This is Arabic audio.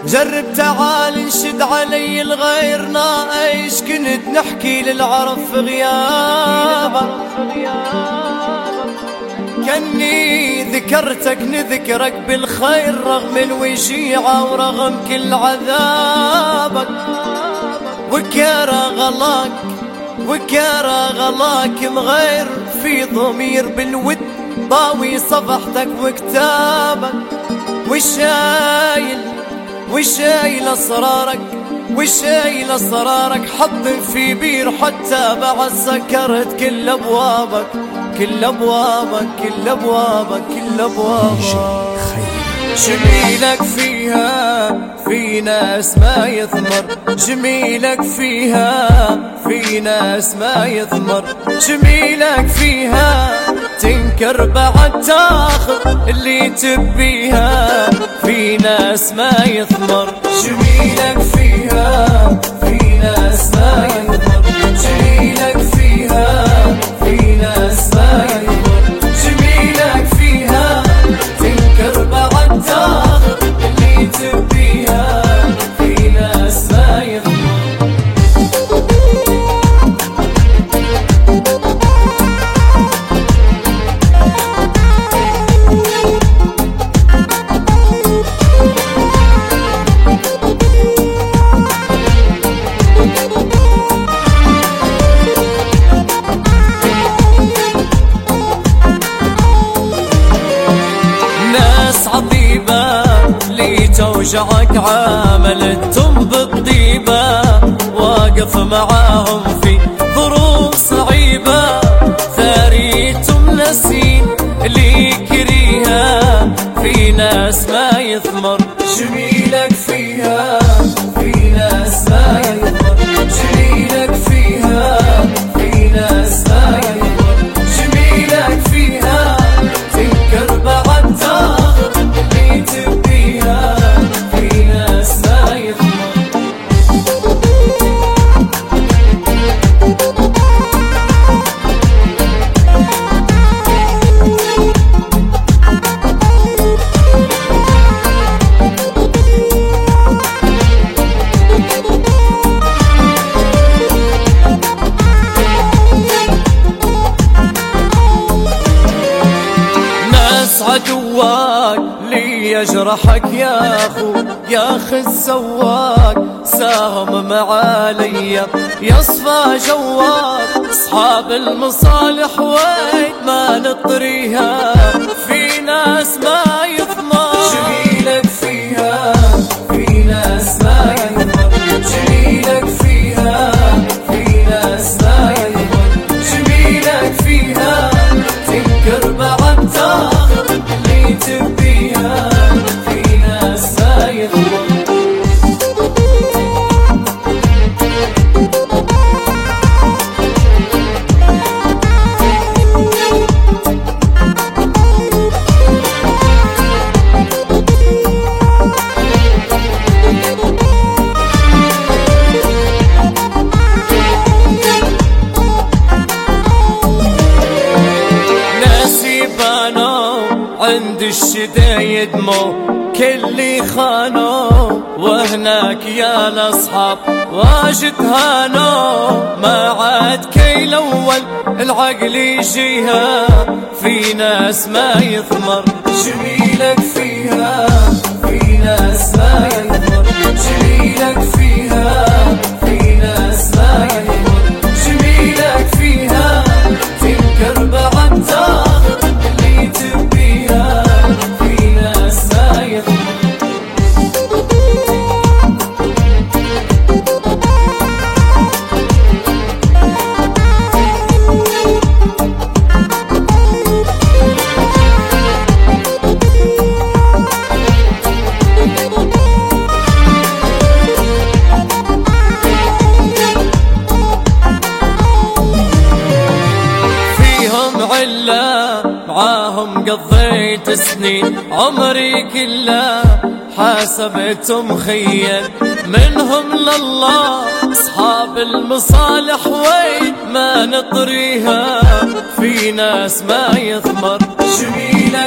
جرب تعال انشد علي الغيرنا ايش كنت نحكي للعرب في غيابك. كني ذكرتك نذكرك بالخير رغم الوجيعة ورغم كل عذابك. وكارا غلاك مغير في ضمير بالود ضاوي صفحتك وكتابك. وشايل اسرارك حط في بير حتى بعد سكرت كل ابوابك. جميلك فيها في ناس ما يثمر. جميلك فيها في ناس ما يثمر. جميلك فيها تنكر بعد تاخذ اللي تبيها. في ناس ما يثمر. جميلك فيها في ناس ما يثمر. جميلك فيها في ناس ما يثمر. جميلك فيها تنكر بعد تاخذ اللي تبيها. في ناس ما يثمر. عطيبة لي توجعك عاملتهم بالطيبة. واقف معاهم في ظروف صعيبة. ثاريتم نسين اللي كريها. في ناس ما يثمر. جميلك فيها في ناس ما يثمر. جميلك فيها في ناس ما يثمر. جميلك فيها تنكر بعد تاخذ اللي تبيها. في ناس ما يثمر. عدواك لي يجرحك يا اخو يا اخي السواق. ساهم معالي يصفى جواك. اصحاب المصالح وين ما نطريها. في ناس ما يثمر. جميلك فيها في ناس ما يثمر. جميلك فيها في ناس ما يثمر. جميلك فيها تنكر بعد تاخذ اللي تبيها. في ناس ما يثمر. عند الشدايد مو كل خانو. وهناك يا الاصحاب واجد هانو. ما عاد كي الاول العقل يجيها. في ناس ما يثمر. جميلك فيها في ناس ما يثمر. جميلك فيها في ناس ما يثمر. جميلك فيها تنكر بعد تاخذ اللي تبيها. في ناس ما يثمر. معاهم قضيت سنين عمري كله. حاسبتهم خير منهم لله. اصحاب المصالح وين ما نطريها. في ناس ما يثمر. جميلك